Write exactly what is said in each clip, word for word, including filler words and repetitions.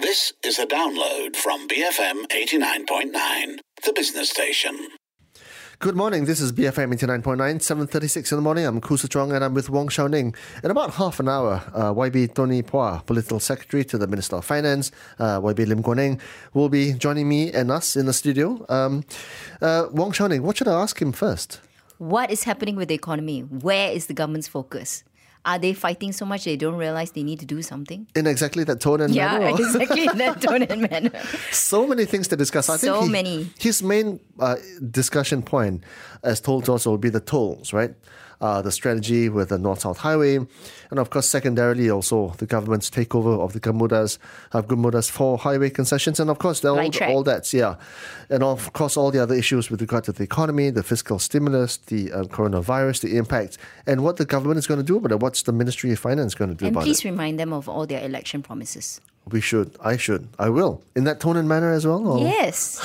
This is a download from B F M eighty-nine point nine, the business station. Good morning, this is B F M eighty-nine point nine, seven thirty-six in the morning. I'm Khoo Su Chong and I'm with Wong Shao Ning. In about half an hour, uh, Y B Tony Phua, Political Secretary to the Minister of Finance, uh, Y B Lim Guan Eng, will be joining me and us in the studio. Um, uh, Wong Shao Ning, what should I ask him first? What is happening with the economy? Where is the government's focus? Are they fighting so much they don't realize they need to do something? In exactly that tone and yeah, manner? Yeah, exactly in that tone and manner. So many things to discuss. I so think he, many. His main uh, discussion point, as told to us, will be the tolls, right? Uh, the strategy with the North-South Highway, and of course, secondarily, also the government's takeover of the Gamudas, uh, Gamudas for highway concessions, and of course, all, all that, yeah. And of course, all the other issues with regard to the economy, the fiscal stimulus, the uh, coronavirus, the impact, and what the government is going to do about it. What's the Ministry of Finance going to do and about it? And please remind them of all their election promises. We should. I should. I will. In that tone and manner as well? Or? Yes.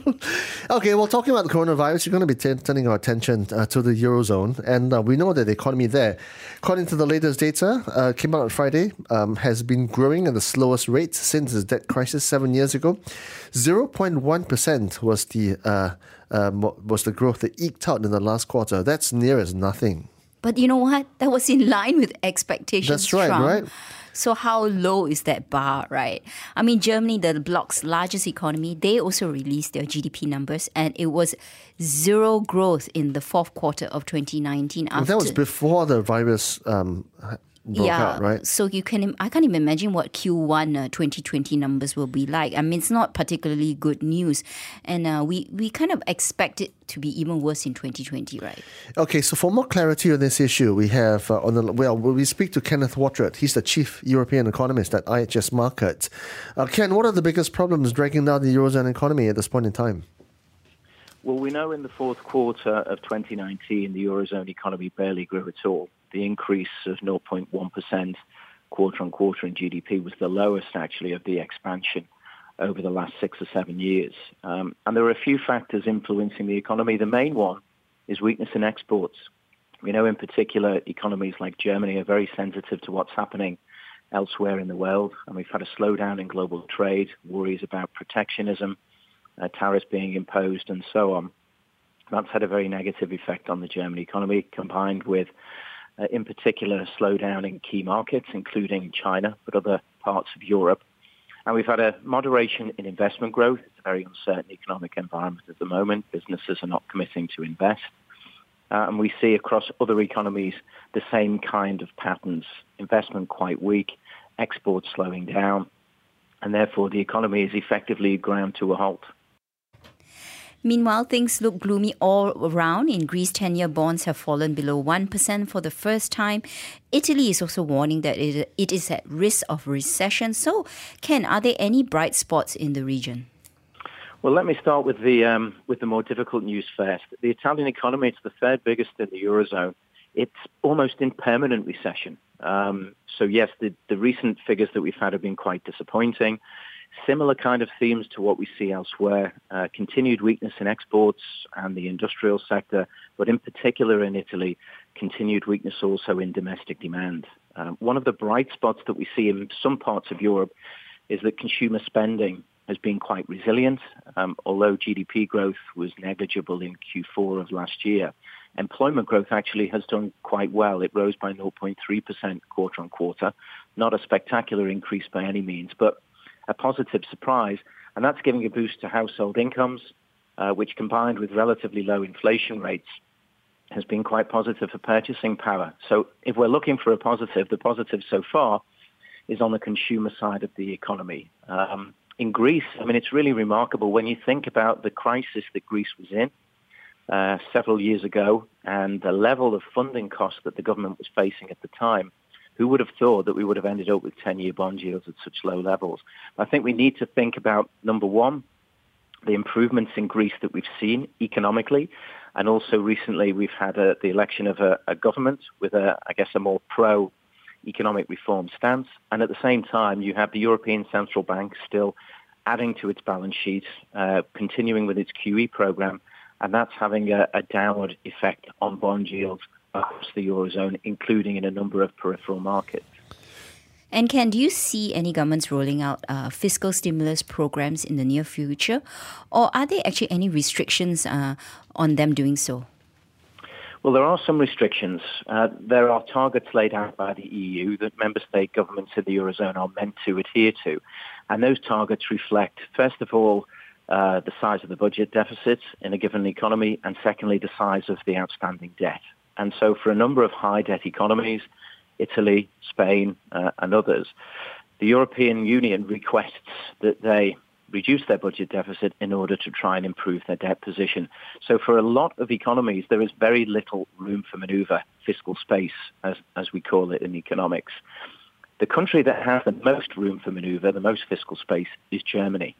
Okay, well, talking about the coronavirus, we're going to be t- turning our attention uh, to the Eurozone. And uh, we know that the economy there, according to the latest data, uh, came out on Friday, um, has been growing at the slowest rate since the debt crisis seven years ago. zero point one percent was the, uh, uh, was the growth that eked out in the last quarter. That's near as nothing. But you know what? That was in line with expectations. That's right, Trump. right? So how low is that bar, right? I mean, Germany, the bloc's largest economy, they also released their G D P numbers, and it was zero growth in the fourth quarter of twenty nineteen. After, and that was before the virus um, broke yeah, out, right? So you can, I can't even imagine what Q one uh, twenty twenty numbers will be like. I mean, it's not particularly good news, and uh, we we kind of expect it to be even worse in twenty twenty, right? Okay, so for more clarity on this issue, we have uh, on the well, we speak to Kenneth Watrous. He's the chief European economist at I H S Markit. Uh, Ken, what are the biggest problems dragging down the Eurozone economy at this point in time? Well, we know in the fourth quarter of twenty nineteen, the Eurozone economy barely grew at all. The increase of zero point one percent quarter on quarter in G D P was the lowest, actually, of the expansion over the last six or seven years. Um, and there are a few factors influencing the economy. The main one is weakness in exports. We know in particular economies like Germany are very sensitive to what's happening elsewhere in the world. And we've had a slowdown in global trade, worries about protectionism, uh, tariffs being imposed, and so on. That's had a very negative effect on the German economy, combined with, uh, in particular, a slowdown in key markets, including China, but other parts of Europe. And we've had a moderation in investment growth. It's a very uncertain economic environment at the moment. Businesses are not committing to invest. Uh, and we see across other economies the same kind of patterns. Investment quite weak, exports slowing down, and therefore the economy is effectively ground to a halt. Meanwhile, things look gloomy all around. In Greece, ten-year bonds have fallen below one percent for the first time. Italy is also warning that it, it is at risk of recession. So, Ken, are there any bright spots in the region? Well, let me start with the um, with the more difficult news first. The Italian economy, it's the third biggest in the Eurozone. It's almost in permanent recession. Um, so, yes, the, the recent figures that we've had have been quite disappointing. Similar kind of themes to what we see elsewhere, uh, continued weakness in exports and the industrial sector, but in particular in Italy, continued weakness also in domestic demand. Um, one of the bright spots that we see in some parts of Europe is that consumer spending has been quite resilient, um, although G D P growth was negligible in Q four of last year. Employment growth actually has done quite well. It rose by zero point three percent quarter on quarter, not a spectacular increase by any means, but a positive surprise, and that's giving a boost to household incomes, uh, which combined with relatively low inflation rates has been quite positive for purchasing power. So if we're looking for a positive, the positive so far is on the consumer side of the economy. Um, in Greece, I mean, it's really remarkable when you think about the crisis that Greece was in uh, several years ago and the level of funding costs that the government was facing at the time. Who would have thought that we would have ended up with ten-year bond yields at such low levels? I think we need to think about, number one, the improvements in Greece that we've seen economically, and also recently we've had a, the election of a, a government with, a, I guess, a more pro-economic reform stance. And at the same time, you have the European Central Bank still adding to its balance sheet, uh, continuing with its Q E program, and that's having a, a downward effect on bond yields across the Eurozone, including in a number of peripheral markets. And Ken, do you see any governments rolling out uh, fiscal stimulus programs in the near future? Or are there actually any restrictions uh, on them doing so? Well, there are some restrictions. Uh, there are targets laid out by the E U that member state governments in the Eurozone are meant to adhere to. And those targets reflect, first of all, uh, the size of the budget deficit in a given economy, and secondly, the size of the outstanding debt. And so for a number of high debt economies, Italy, Spain, uh, and others, the European Union requests that they reduce their budget deficit in order to try and improve their debt position. So for a lot of economies, there is very little room for maneuver, fiscal space, as, as we call it in economics. The country that has the most room for maneuver, the most fiscal space, is Germany.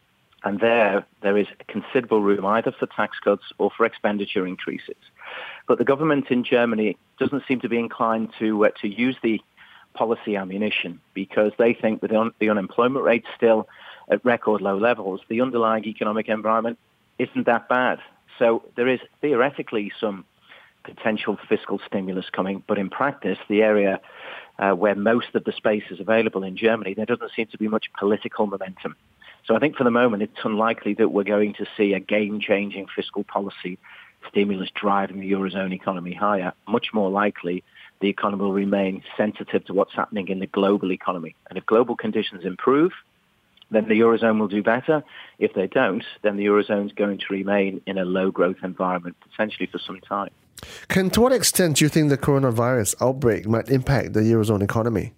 And there, there is considerable room either for tax cuts or for expenditure increases. But the government in Germany doesn't seem to be inclined to uh, to use the policy ammunition because they think with the, un- the unemployment rate still at record low levels, the underlying economic environment isn't that bad. So there is theoretically some potential fiscal stimulus coming, but in practice, the area uh, where most of the space is available in Germany, there doesn't seem to be much political momentum. So I think for the moment, it's unlikely that we're going to see a game-changing fiscal policy stimulus driving the Eurozone economy higher. Much more likely, the economy will remain sensitive to what's happening in the global economy. And if global conditions improve, then the Eurozone will do better. If they don't, then the Eurozone is going to remain in a low-growth environment, potentially for some time. Ken, to what extent do you think the coronavirus outbreak might impact the Eurozone economy?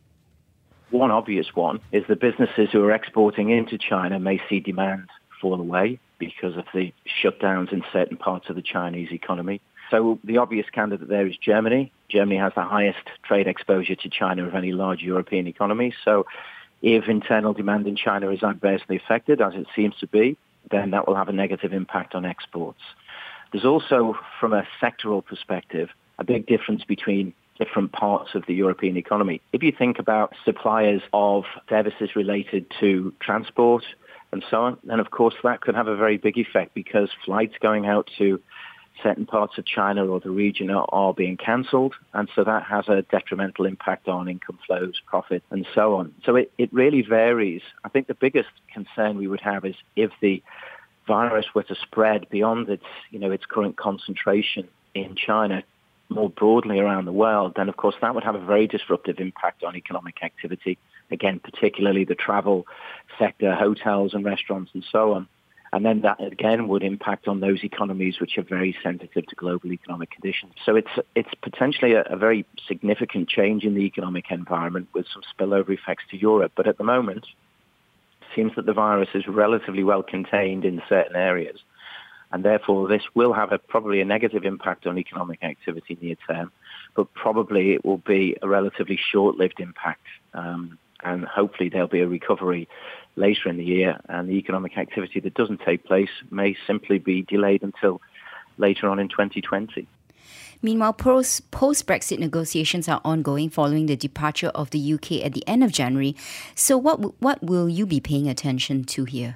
One obvious one is the businesses who are exporting into China may see demand fall away because of the shutdowns in certain parts of the Chinese economy. So the obvious candidate there is Germany. Germany has the highest trade exposure to China of any large European economy. So if internal demand in China is adversely affected, as it seems to be, then that will have a negative impact on exports. There's also, from a sectoral perspective, a big difference between different parts of the European economy. If you think about suppliers of services related to transport and so on, then of course that could have a very big effect because flights going out to certain parts of China or the region are, are being cancelled, and so that has a detrimental impact on income flows, profit, and so on. So it, it really varies. I think the biggest concern we would have is if the virus were to spread beyond its, you know, its current concentration in China more broadly around the world, then of course that would have a very disruptive impact on economic activity. Again, particularly the travel sector, hotels and restaurants and so on. And then that, again, would impact on those economies which are very sensitive to global economic conditions. So it's it's potentially a, a very significant change in the economic environment with some spillover effects to Europe. But at the moment, it seems that the virus is relatively well contained in certain areas. And therefore, this will have a, probably a negative impact on economic activity near term. But probably it will be a relatively short-lived impact. Um, and hopefully there'll be a recovery later in the year, and the economic activity that doesn't take place may simply be delayed until later on in twenty twenty. Meanwhile, post-Brexit negotiations are ongoing following the departure of the U K at the end of January. So what w- what will you be paying attention to here?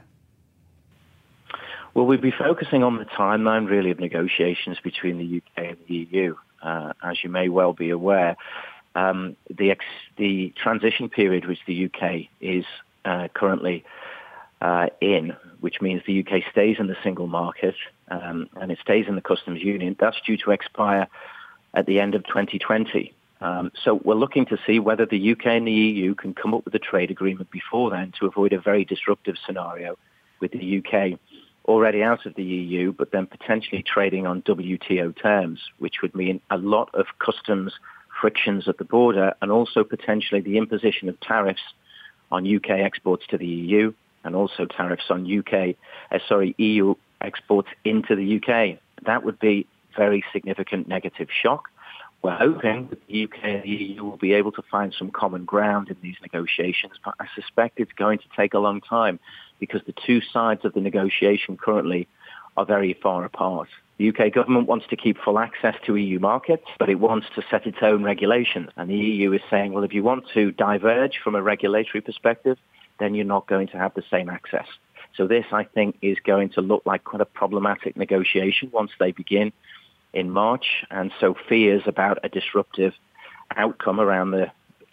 Well, we'll be focusing on the timeline, really, of negotiations between the U K and the E U. Uh, as you may well be aware, um, the, ex- the transition period which the U K is Uh, currently uh, in, which means the U K stays in the single market um, and it stays in the customs union. That's due to expire at the end of twenty twenty. Um, so we're looking to see whether the U K and the E U can come up with a trade agreement before then to avoid a very disruptive scenario with the U K already out of the E U, but then potentially trading on W T O terms, which would mean a lot of customs frictions at the border and also potentially the imposition of tariffs on U K exports to the E U and also tariffs on U K, uh, sorry, E U exports into the U K. That would be very significant negative shock. We're hoping that the U K and the E U will be able to find some common ground in these negotiations, but I suspect it's going to take a long time because the two sides of the negotiation currently are very far apart. The U K government wants to keep full access to E U markets, but it wants to set its own regulations. And the E U is saying, well, if you want to diverge from a regulatory perspective, then you're not going to have the same access. So this, I think, is going to look like quite a problematic negotiation once they begin in March. And so fears about a disruptive outcome around the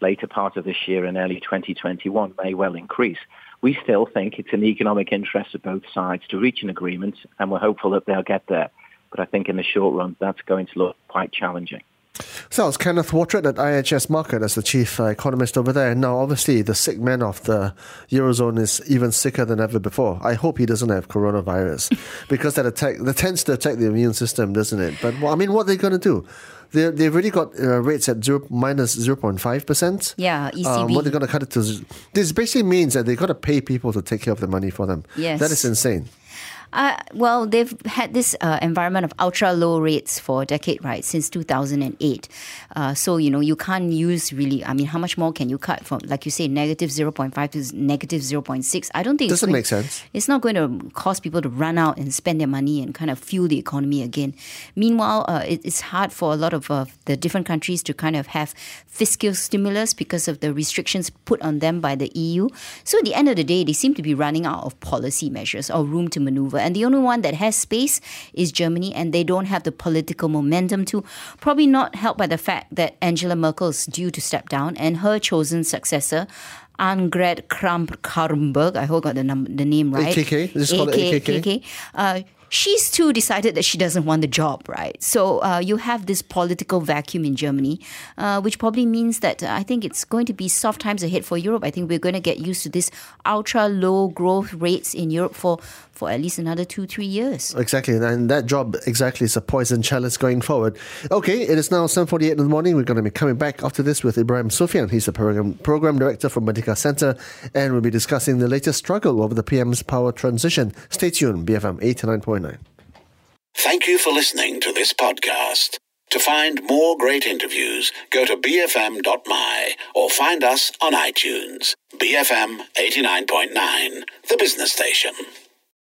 later part of this year and early twenty twenty-one may well increase. We still think it's in the economic interest of both sides to reach an agreement, and we're hopeful that they'll get there. But I think in the short run, that's going to look quite challenging. So it's Kenneth Watrett at I H S Markit as the chief uh, economist over there. Now, obviously, the sick man of the Eurozone is even sicker than ever before. I hope he doesn't have coronavirus because that attack that tends to attack the immune system, doesn't it? But, well, I mean, what are they going to do? They, they've already got uh, rates at zero, minus zero point five percent. Yeah, E C B. Um, what they're going to cut it to... z- This basically means that they've got to pay people to take care of the money for them. Yes. That is insane. Uh, well, they've had this uh, environment of ultra low rates for a decade, right, since two thousand eight. Uh, so, you know, you can't use really, I mean, how much more can you cut from, like you say, negative zero point five to negative zero point six? I don't think Doesn't it's going, make sense. It's not going to cause people to run out and spend their money and kind of fuel the economy again. Meanwhile, uh, it, it's hard for a lot of uh, the different countries to kind of have fiscal stimulus because of the restrictions put on them by the E U. So at the end of the day, they seem to be running out of policy measures or room to maneuver. And the only one that has space is Germany, and they don't have the political momentum to, probably not helped by the fact that Angela Merkel is due to step down and her chosen successor, Annegret Kramp-Karrenberg, I hope I got the, num- the name right. A K K? This is called A K K? Uh, she's too decided that she doesn't want the job, right? So uh, you have this political vacuum in Germany, uh, which probably means that uh, I think it's going to be soft times ahead for Europe. I think we're going to get used to this ultra low growth rates in Europe for, for at least another two, three years. Exactly, and that job exactly is a poison chalice going forward. Okay, it is now seven forty-eight in the morning. We're going to be coming back after this with Ibrahim Sufyan. He's the program, program director for Merdeka Centre, and we'll be discussing the latest struggle over the P M's power transition. Stay tuned, B F M eighty-nine point nine. Thank you for listening to this podcast. To find more great interviews, go to b f m dot m y or find us on iTunes. B F M eighty-nine point nine, the business station.